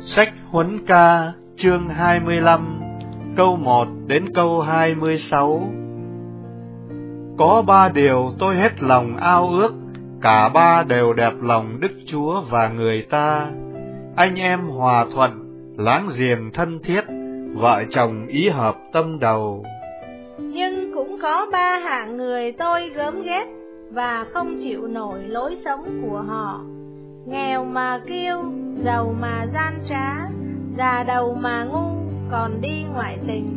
Sách Huấn Ca chương 25 câu 1 đến câu 26. Có 3 điều tôi hết lòng ao ước, cả 3 đều đẹp lòng Đức Chúa và người ta. Anh em hòa thuận, láng giềng thân thiết, vợ chồng ý hợp tâm đầu. Nhưng cũng có 3 hạng người tôi gớm ghét và không chịu nổi lối sống của họ: nghèo mà kiêu, giàu mà gian trá, già đầu mà ngu, còn đi ngoại tình.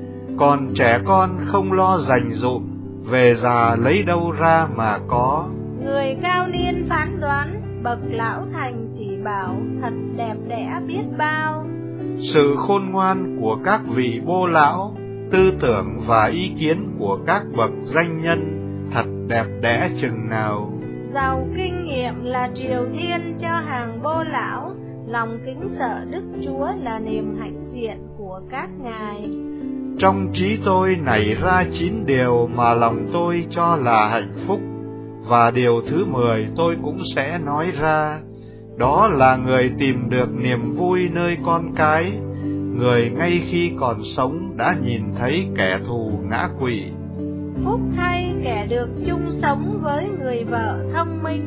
Còn trẻ con không lo dành dụm, về già lấy đâu ra mà có. Người cao niên phán đoán, bậc lão thành chỉ bảo, thật đẹp đẽ biết bao. Sự khôn ngoan của các vị bô lão, tư tưởng và ý kiến của các bậc danh nhân, thật đẹp đẽ chừng nào. Giàu kinh nghiệm là triều thiên cho hàng bô lão, lòng kính sợ Đức Chúa là niềm hãnh diện của các ngài. Trong trí tôi nảy ra 9 điều mà lòng tôi cho là hạnh phúc, và điều thứ 10 tôi cũng sẽ nói ra. Đó là người tìm được niềm vui nơi con cái, người ngay khi còn sống đã nhìn thấy kẻ thù ngã quỵ. Phúc thay kẻ được chung sống với người vợ thông minh,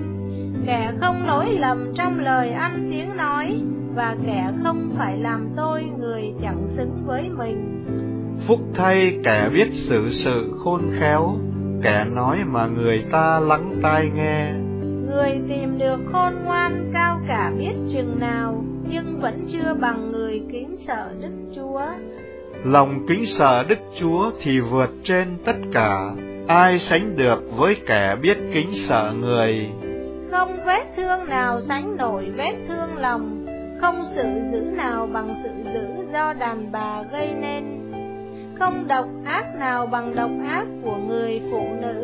kẻ không lỗi lầm trong lời ăn tiếng nói, và kẻ không phải làm tôi người chẳng xứng với mình. Phúc thay kẻ biết xử sự khôn khéo, kẻ nói mà người ta lắng tai nghe. Người tìm được khôn ngoan cao cả biết chừng nào, nhưng vẫn chưa bằng người kính sợ Đức Chúa. Lòng kính sợ Đức Chúa thì vượt trên tất cả, ai sánh được với kẻ biết kính sợ người. Không vết thương nào sánh nổi vết thương lòng, không sự dữ nào bằng sự dữ do đàn bà gây nên, không độc ác nào bằng độc ác của người phụ nữ.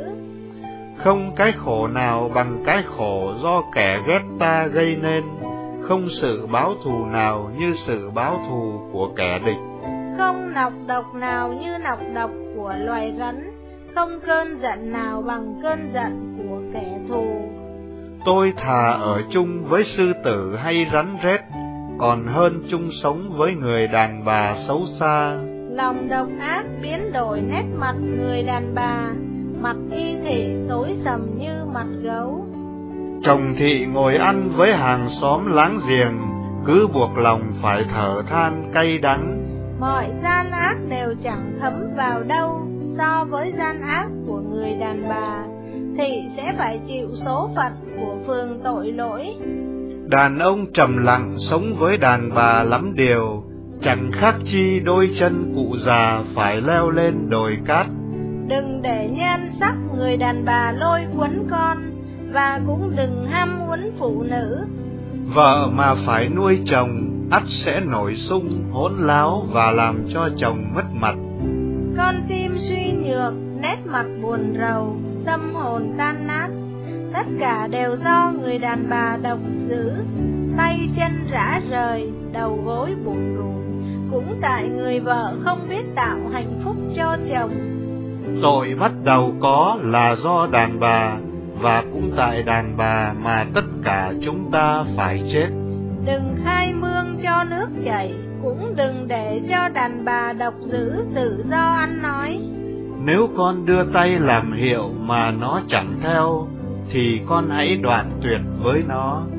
Không cái khổ nào bằng cái khổ do kẻ ghét ta gây nên, không sự báo thù nào như sự báo thù của kẻ địch. Không nọc độc nào như nọc độc của loài rắn, không cơn giận nào bằng cơn giận của kẻ thù. Tôi thà ở chung với sư tử hay rắn rết, còn hơn chung sống với người đàn bà xấu xa. Lòng độc ác biến đổi nét mặt người đàn bà, mặt y thị tối sầm như mặt gấu. Chồng thị ngồi ăn với hàng xóm láng giềng, cứ buộc lòng phải thở than cay đắng. Mọi gian ác đều chẳng thấm vào đâu so với gian ác của người đàn bà, thị sẽ phải chịu số phận của phường tội lỗi. Đàn ông trầm lặng sống với đàn bà lắm điều, chẳng khác chi đôi chân cụ già phải leo lên đồi cát. Đừng để nhan sắc người đàn bà lôi cuốn con, và cũng đừng ham muốn phụ nữ. Vợ mà phải nuôi chồng, ắt sẽ nổi sung, hỗn láo và làm cho chồng mất mặt. Con tim suy nhược, nét mặt buồn rầu, tâm hồn tan nát, tất cả đều do người đàn bà độc dữ, tay chân rã rời, đầu gối bủn rủn, cũng tại người vợ không biết tạo hạnh phúc cho chồng. Tội bắt đầu có là do đàn bà, và cũng tại đàn bà mà tất cả chúng ta phải chết. Đừng khai mương cho nước chảy, cũng đừng để cho đàn bà độc dữ tự do ăn nói. Nếu con đưa tay làm hiệu mà nó chẳng theo, thì con hãy đoạn tuyệt với nó.